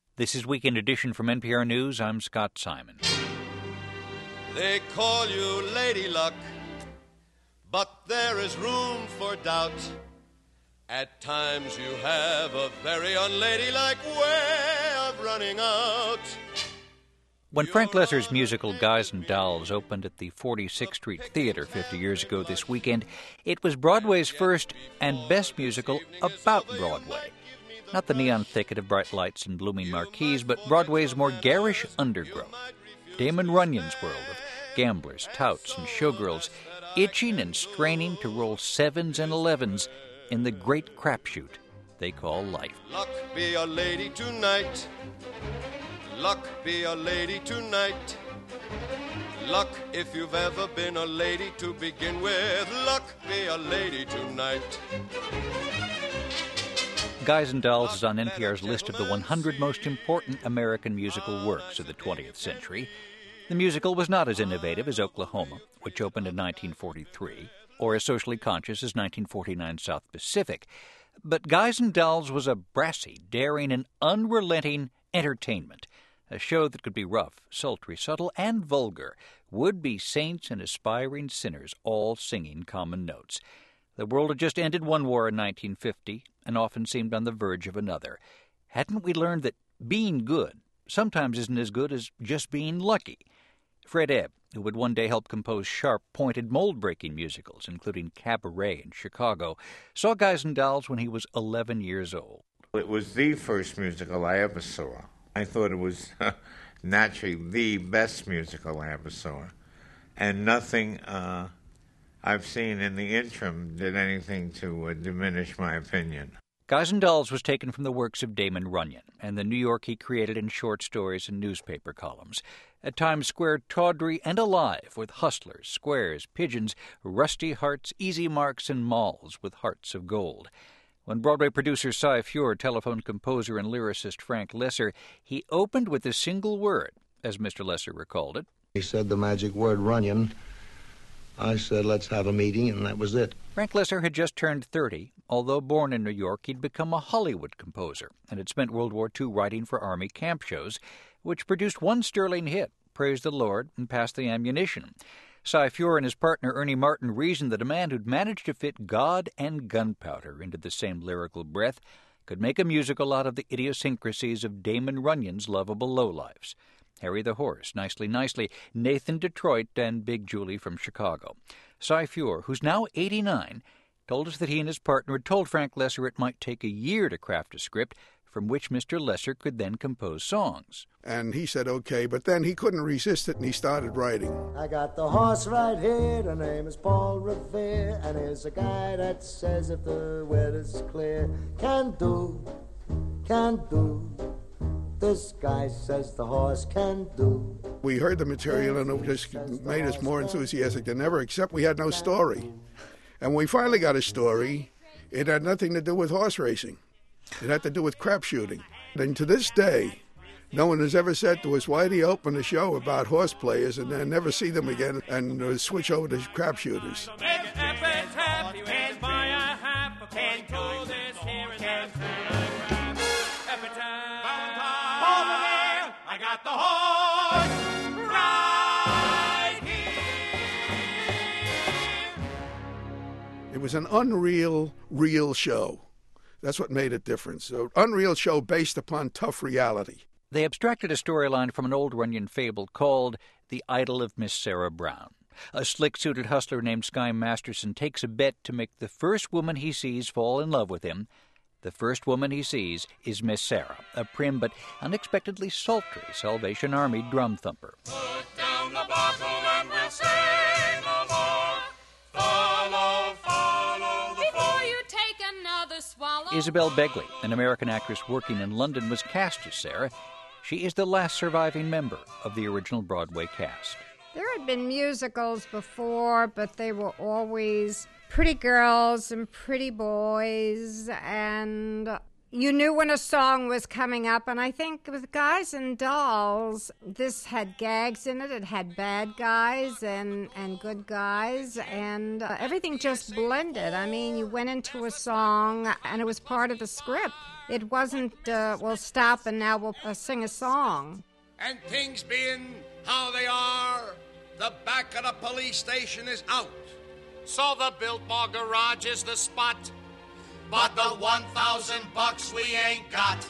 This is Weekend Edition from NPR News. I'm Scott Simon. They call you Lady Luck, but there is room for doubt. At times you have a very unladylike way of running out. When Frank Loesser's musical Guys and Dolls opened at the 46th Street Theater 50 years ago this weekend, it was Broadway's first and best musical about Broadway. Not the neon thicket of bright lights and blooming marquees, but Broadway's more garish undergrowth. Damon Runyon's world of gamblers, touts, and showgirls, itching and straining to roll sevens and elevens in the great crapshoot they call life. Luck be a lady tonight. Luck be a lady tonight. Luck if you've ever been a lady to begin with. Luck be a lady tonight. Guys and Dolls is on NPR's list of the 100 most important American musical works of the 20th century. The musical was not as innovative as Oklahoma, which opened in 1943, or as socially conscious as 1949 South Pacific. But Guys and Dolls was a brassy, daring, and unrelenting entertainment. A show that could be rough, sultry, subtle, and vulgar. Would-be saints and aspiring sinners all singing common notes. The world had just ended one war in 1950 and often seemed on the verge of another. Hadn't we learned that being good sometimes isn't as good as just being lucky? Fred Ebb, who would one day help compose sharp, pointed, mold-breaking musicals, including Cabaret in Chicago, saw Guys and Dolls when he was 11 years old. It was the first musical I ever saw. I thought it was naturally the best musical I ever saw. And nothing I've seen in the interim did anything to diminish my opinion. Guys and Dolls was taken from the works of Damon Runyon and the New York he created in short stories and newspaper columns. At Times Square, tawdry and alive with hustlers, squares, pigeons, rusty hearts, easy marks, and malls with hearts of gold. When Broadway producer Cy Feuer telephoned composer and lyricist Frank Loesser, he opened with a single word, as Mr. Loesser recalled it. He said the magic word, Runyon. I said, let's have a meeting, and that was it. Frank Loesser had just turned 30. Although born in New York, he'd become a Hollywood composer and had spent World War II writing for Army camp shows, which produced one sterling hit, Praise the Lord, and Pass the Ammunition. Cy Feuer and his partner Ernie Martin reasoned that a man who'd managed to fit God and gunpowder into the same lyrical breath could make a musical out of the idiosyncrasies of Damon Runyon's lovable lowlifes. Harry the Horse, Nicely Nicely, Nathan Detroit, and Big Julie from Chicago. Cy Feuer, who's now 89, told us that he and his partner had told Frank Loesser it might take a year to craft a script from which Mr. Loesser could then compose songs. And he said, okay, but then he couldn't resist it, and he started writing. I got the horse right here, the name is Paul Revere, and here's a guy that says if the weather's clear, can do, this guy says the horse can do. We heard the material, and it just made us more enthusiastic than ever, except we had no story. And when we finally got a story, it had nothing to do with horse racing. It had to do with crap shooting. And to this day, no one has ever said to us, why do you open a show about horse players and then never see them again and switch over to crap shooters? I got the horse right here. It was an unreal, real show. That's what made it different. So, unreal show based upon tough reality. They abstracted a storyline from an old Runyon fable called The Idol of Miss Sarah Brown. A slick-suited hustler named Sky Masterson takes a bet to make the first woman he sees fall in love with him. The first woman he sees is Miss Sarah, a prim but unexpectedly sultry Salvation Army drum thumper. Put down the bottle and we'll sing along. Follow, follow the before you take another swallow. Isabel Begley, an American actress working in London, was cast as Sarah. She is the last surviving member of the original Broadway cast. There had been musicals before, but they were always pretty girls and pretty boys, and You knew when a song was coming up, and I think with Guys and Dolls, this had gags in it. It had bad guys and good guys, and everything just blended. I mean, you went into a song, and it was part of the script. It wasn't, we'll stop and now we'll sing a song. And things being how they are, the back of the police station is out. So the Biltmore garage is the spot. But the $1,000 we ain't got.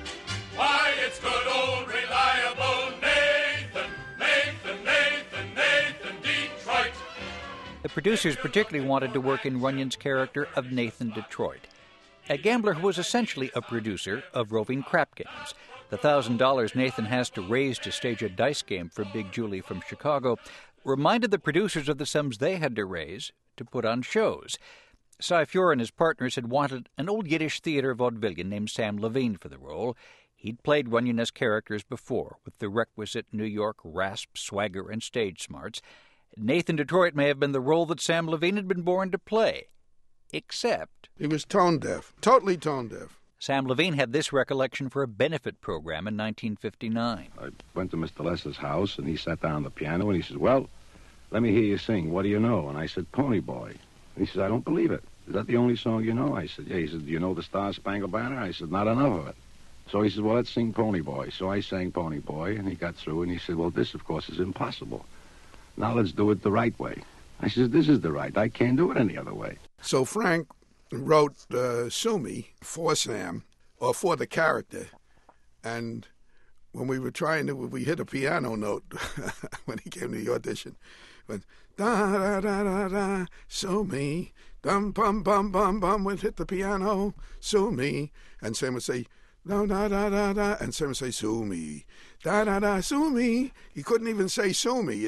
Why, it's good old reliable Nathan, Nathan, Nathan, Nathan Detroit. The producers particularly wanted to work in Runyon's character of Nathan Detroit, a gambler who was essentially a producer of roving crap games. The $1,000 Nathan has to raise to stage a dice game for Big Julie from Chicago reminded the producers of the sums they had to raise to put on shows. Cy Feuer and his partners had wanted an old Yiddish theater vaudevillian named Sam Levine for the role. He'd played Runyon as characters before, with the requisite New York rasp, swagger, and stage smarts. Nathan Detroit may have been the role that Sam Levine had been born to play, except he was tone deaf, totally tone deaf. Sam Levine had this recollection for a benefit program in 1959. I went to Mr. Lesser's house, and he sat down on the piano, and he says, "Well, let me hear you sing. What do you know?" And I said, "Pony Boy." And he says, "I don't believe it. Is that the only song you know?" I said, "Yeah." He said, "Do you know the Star Spangled Banner?" I said, "Not enough of it." So he said, "Well, let's sing Pony Boy." So I sang Pony Boy, and he got through, and he said, "Well, this, of course, is impossible. Now let's do it the right way." I said, "This is the right. I can't do it any other way." So Frank wrote Sue Me for Sam, or for the character, and when we were we hit a piano note when he came to the audition. Went, da-da-da-da-da, sue me, dum-bum-bum-bum-bum, we'd hit the piano, sue me, and Sam would say, da-da-da-da-da, and Sam would say, sue me, da-da-da, sue me. He couldn't even say sue me,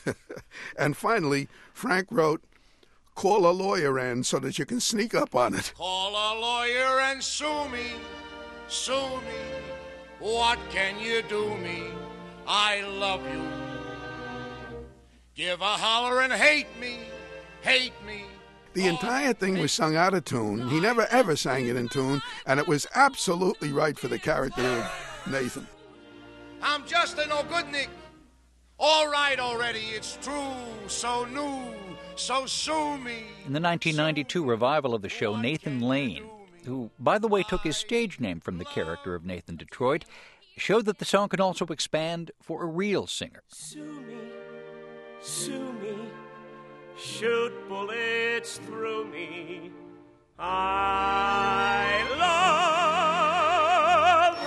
and finally, Frank wrote, call a lawyer in so that you can sneak up on it. Call a lawyer and sue me, sue me. What can you do me? I love you. Give a holler and hate me, hate me. The entire thing was sung out of tune. He never ever sang it in tune, and it was absolutely right for the character of Nathan. I'm just a no-goodnik. All right already, it's true, so new, so sue me. In the 1992 revival of the show, Nathan Lane, who, by the way, took his stage name from the character of Nathan Detroit, showed that the song could also expand for a real singer. Sue me, shoot bullets through me. I love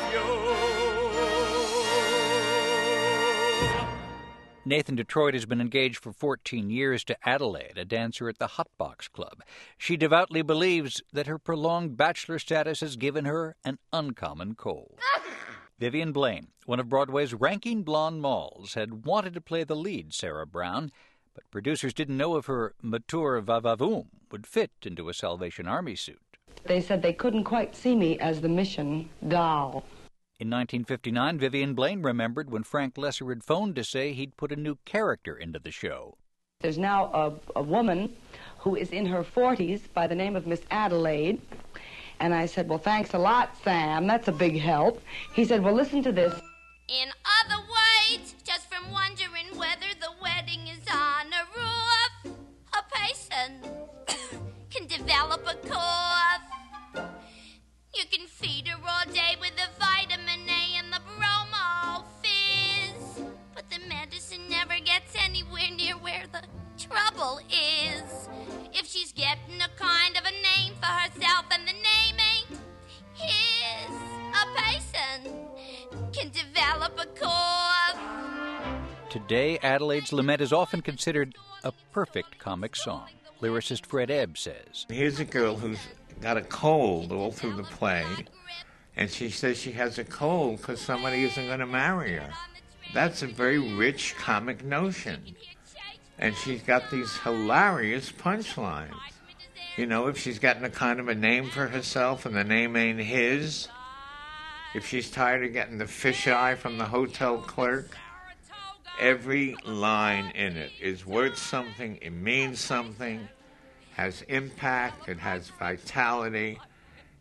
you. Nathan Detroit has been engaged for 14 years to Adelaide, a dancer at the Hot Box Club. She devoutly believes that her prolonged bachelor status has given her an uncommon cold. Vivian Blaine, one of Broadway's ranking blonde molls, had wanted to play the lead, Sarah Brown, but producers didn't know if her mature va-va-voom would fit into a Salvation Army suit. They said they couldn't quite see me as the mission doll. In 1959, Vivian Blaine remembered when Frank Lesser had phoned to say he'd put a new character into the show. There's now a woman who is in her 40s by the name of Miss Adelaide. And I said, well, thanks a lot, Sam. That's a big help. He said, well, listen to this. In other words, just from wondering whether the wedding is on a roof, a person can develop a cough. You can feed her all day with the vitamin A and the bromo fizz, but the medicine never gets anywhere near where the trouble is. If she's getting a kind of a name for herself and the name ain't his, a person can develop a cough. Today, Adelaide's Lament is often considered a perfect comic song. Lyricist Fred Ebb says, here's a girl who's got a cold all through the play, and she says she has a cold because somebody isn't going to marry her. That's a very rich comic notion. And she's got these hilarious punchlines. You know, if she's gotten a kind of a name for herself and the name ain't his, if she's tired of getting the fisheye from the hotel clerk, every line in it is worth something, it means something, has impact, it has vitality.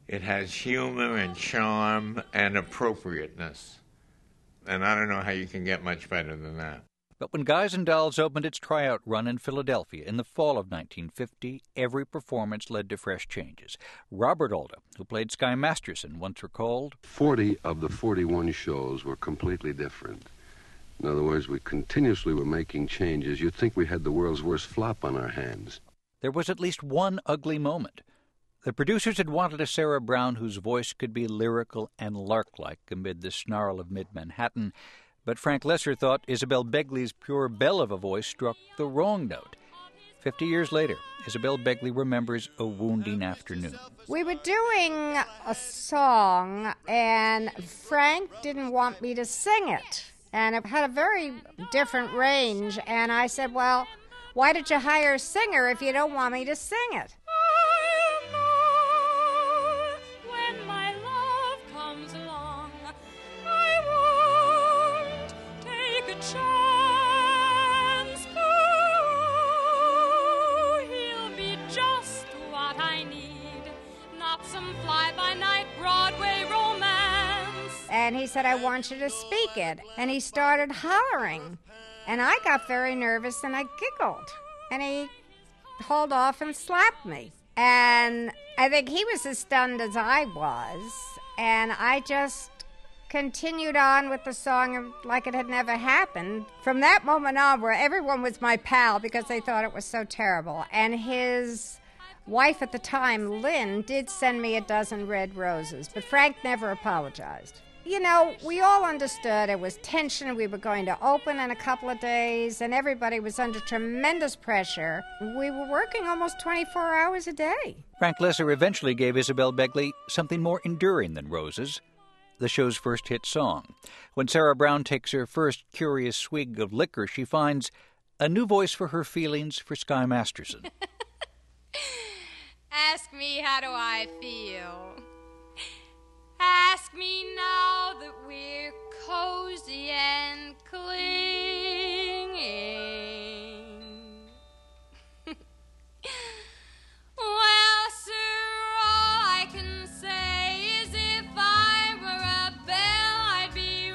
It has humor and charm and appropriateness. And I don't know how you can get much better than that. But when Guys and Dolls opened its tryout run in Philadelphia in the fall of 1950, every performance led to fresh changes. Robert Alda, who played Sky Masterson, once recalled, 40 of the 41 shows were completely different. In other words, we continuously were making changes. You'd think we had the world's worst flop on our hands. There was at least one ugly moment. The producers had wanted a Sarah Brown whose voice could be lyrical and lark-like amid the snarl of mid-Manhattan, but Frank Lesser thought Isabel Begley's pure belle of a voice struck the wrong note. 50 years later, Isabel Begley remembers a wounding afternoon. We were doing a song, and Frank didn't want me to sing it. And it had a very different range, and I said, well, why did you hire a singer if you don't want me to sing it? And he said, I want you to speak it. And he started hollering. And I got very nervous and I giggled. And he hauled off and slapped me. And I think he was as stunned as I was. And I just continued on with the song like it had never happened. From that moment on, where everyone was my pal because they thought it was so terrible. And his wife at the time, Lynn, did send me a dozen red roses. But Frank never apologized. You know, we all understood it was tension. We were going to open in a couple of days, and everybody was under tremendous pressure. We were working almost 24 hours a day. Frank Lesser eventually gave Isabel Begley something more enduring than roses, the show's first hit song. When Sarah Brown takes her first curious swig of liquor, she finds a new voice for her feelings for Sky Masterson. Ask me, how do I feel? Ask me now that we're cozy and clinging. Well, sir, all I can say is if I were a bell, I'd be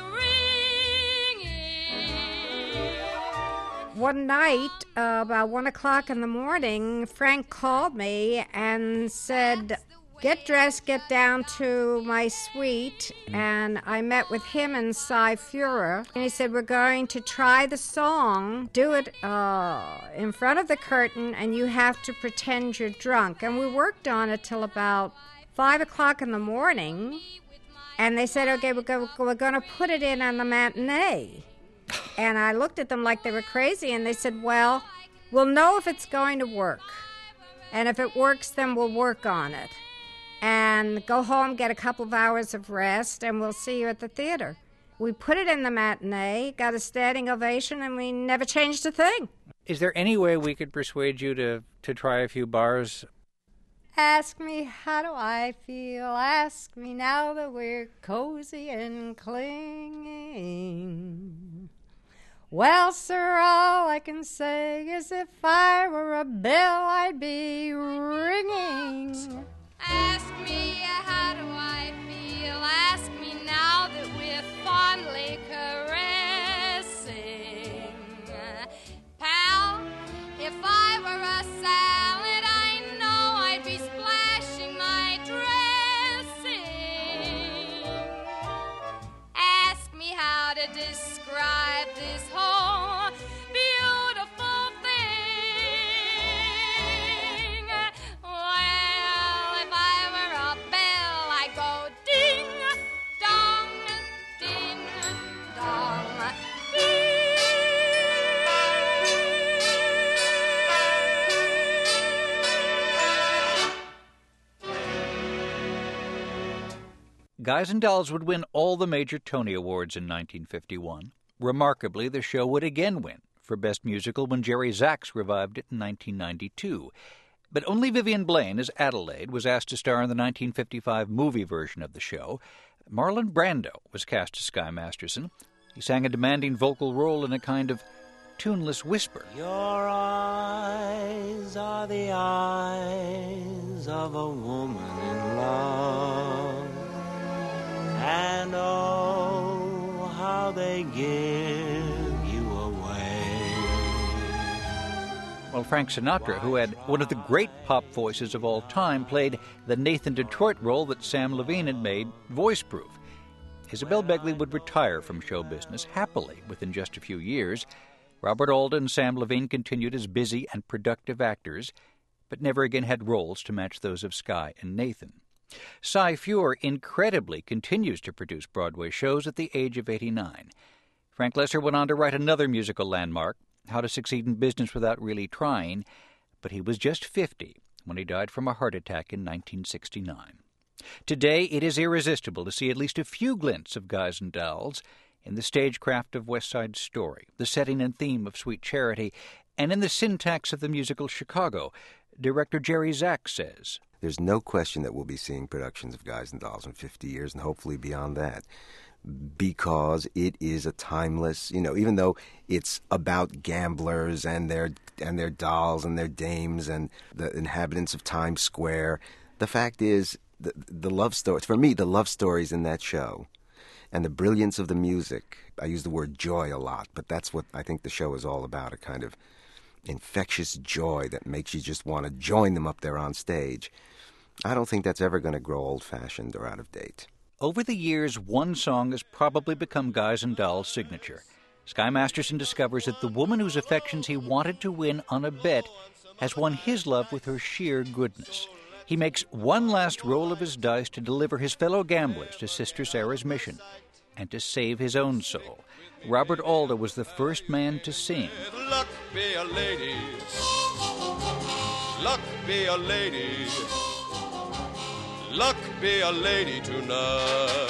ringing. One night, about 1 o'clock in the morning, Frank called me and said, get dressed, get down to my suite, and I met with him and Cy Feuer, and he said, we're going to try the song, do it in front of the curtain, and you have to pretend you're drunk. And we worked on it till about 5 o'clock in the morning, and they said, okay, we're going to put it in on the matinee. And I looked at them like they were crazy, and they said, well, we'll know if it's going to work, and if it works, then we'll work on it. And go home, get a couple of hours of rest, and we'll see you at the theater. We put it in the matinee, got a standing ovation, and we never changed a thing. Is there any way we could persuade you to try a few bars? Ask me, how do I feel? Ask me now that we're cozy and clinging. Well, sir, all I can say is if I were a bell, I'd be ringing. Ask me, how do I feel? Ask me now that we're fondly caressing. Pal, if I were a salad, I know I'd be splashing my dressing. Ask me how to describe this whole beautiful thing. Well, if I were a bell, I'd go ding, dong, ding, dong, Guys and Dolls would win all the major Tony Awards in 1951. Remarkably, the show would again win for Best Musical when Jerry Zaks revived it in 1992. But only Vivian Blaine, as Adelaide, was asked to star in the 1955 movie version of the show. Marlon Brando was cast as Sky Masterson. He sang a demanding vocal role in a kind of tuneless whisper. Your eyes are the eyes of a woman in love. And oh, how they give you away. Well, Frank Sinatra, who had one of the great pop voices of all time, played the Nathan Detroit role that Sam Levine had made voice-proof. Isabel Begley would retire from show business happily within just a few years. Robert Alda and Sam Levine continued as busy and productive actors, but never again had roles to match those of Sky and Nathan. Cy Feuer incredibly continues to produce Broadway shows at the age of 89. Frank Loesser went on to write another musical landmark, How to Succeed in Business Without Really Trying, but he was just 50 when he died from a heart attack in 1969. Today, it is irresistible to see at least a few glints of Guys and Dolls in the stagecraft of West Side Story, the setting and theme of Sweet Charity, and in the syntax of the musical Chicago. Director Jerry Zaks says, "There's no question that we'll be seeing productions of Guys and Dolls in 50 years and hopefully beyond that, because it is a timeless, even though it's about gamblers and their dolls and their dames and the inhabitants of Times Square, the fact is the love stories, for me, the love stories in that show and the brilliance of the music. I use the word joy a lot, but that's what I think the show is all about, a kind of infectious joy that makes you just want to join them up there on stage. I don't think that's ever going to grow old-fashioned or out of date." Over the years, one song has probably become Guys and Dolls' signature. Sky Masterson discovers that the woman whose affections he wanted to win on a bet has won his love with her sheer goodness. He makes one last roll of his dice to deliver his fellow gamblers to Sister Sarah's mission and to save his own soul. Robert Alda was the first man to sing. Luck be a lady. Luck be a lady. Luck be a lady tonight.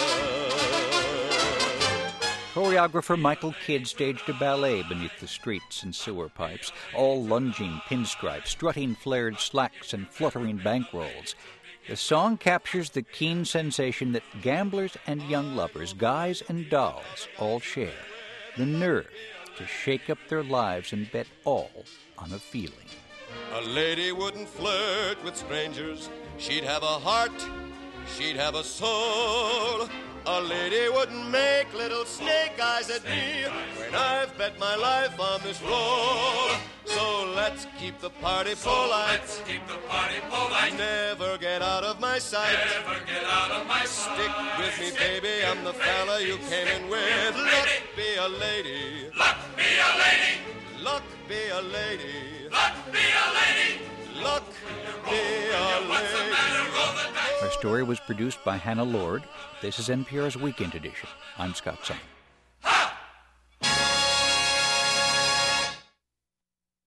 Choreographer Michael Kidd staged a ballet beneath the streets and sewer pipes, all lunging pinstripes, strutting flared slacks, and fluttering bankrolls. The song captures the keen sensation that gamblers and young lovers, guys and dolls, all share. The nerve to shake up their lives and bet all on a feeling. A lady wouldn't flirt with strangers. She'd have a heart. She'd have a soul. A lady wouldn't make little snake eyes at me when I've bet my life on this roll. So let's keep the party polite. Let's keep the party polite. Never get out of my sight. Never get out of my Stick sight. with me, baby. I'm the fella you came in with. Luck be a lady. Luck be a lady. Luck be a lady. Luck be a lady. Luck be a lady. Our story was produced by Hannah Lord. This is NPR's Weekend Edition. I'm Scott Simon.